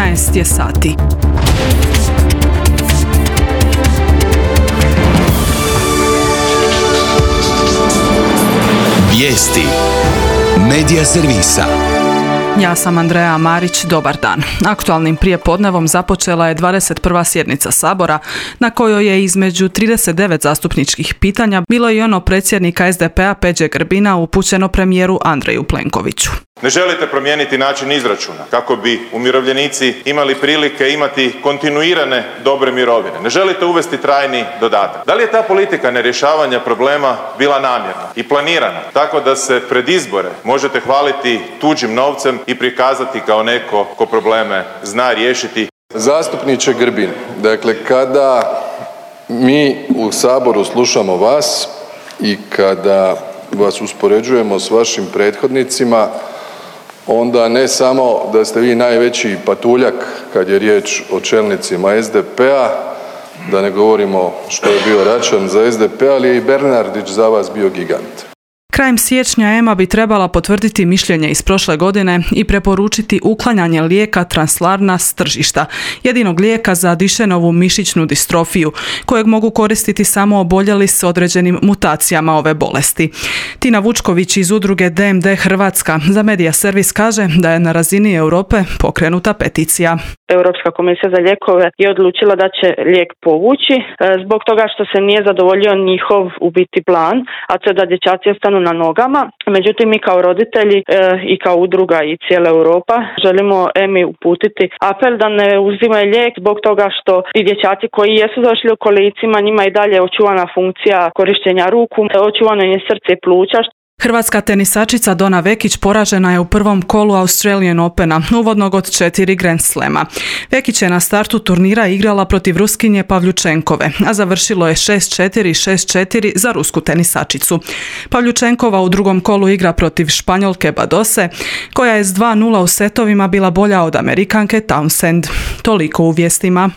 13 je sati. Vijesti Medija servisa. Ja sam Andreja Marić, dobar dan. Aktualnim prijepodnevom započela je 21. sjednica Sabora, na kojoj je između 39 zastupničkih pitanja bilo i ono predsjednika SDP-a Peđe Grbina upućeno premijeru Andreju Plenkoviću. Ne želite promijeniti način izračuna kako bi umirovljenici imali prilike imati kontinuirane dobre mirovine. Ne želite uvesti trajni dodatak. Da li je ta politika nerješavanja problema bila namjerna i planirana tako da se pred izbore možete hvaliti tuđim novcem i prikazati kao neko ko probleme zna riješiti? Zastupniče Grbin, dakle kada mi u Saboru slušamo vas i kada vas uspoređujemo s vašim prethodnicima, onda ne samo da ste vi najveći patuljak kad je riječ o čelnicima SDP-a, da ne govorimo što je bio Račan za SDP, ali je i Bernardić za vas bio gigant. Krajem siječnja EMA bi trebala potvrditi mišljenje iz prošle godine i preporučiti uklanjanje lijeka Translarna s tržišta, jedinog lijeka za Duchennovu mišićnu distrofiju, kojeg mogu koristiti samo oboljeli s određenim mutacijama ove bolesti. Tina Vučković iz udruge DMD Hrvatska za Medija servis kaže da je na razini Europe pokrenuta peticija. Europska komisija za lijekove je odlučila da će lijek povući zbog toga što se nije zadovoljio njihov u biti plan, a to je da dječaci ostanu na nogama. Međutim, mi kao roditelji i kao udruga i cijela Europa želimo EMI uputiti apel da ne uzimaju lijek zbog toga što i dječaci koji jesu došli u kolicima, njima i dalje očuvana funkcija korištenja ruku, očuvano je srce i pluća. Hrvatska tenisačica Dona Vekić poražena je u prvom kolu Australian Opena, uvodnog od 4 Grand Slema. Vekić je na startu turnira igrala protiv Ruskinje Pavljučenkove, a završilo je 6-4 i 6-4 za rusku tenisačicu. Pavljučenkova u drugom kolu igra protiv Španjolke Badose, koja je s 2-0 u setovima bila bolja od Amerikanke Townsend. Toliko u vijestima.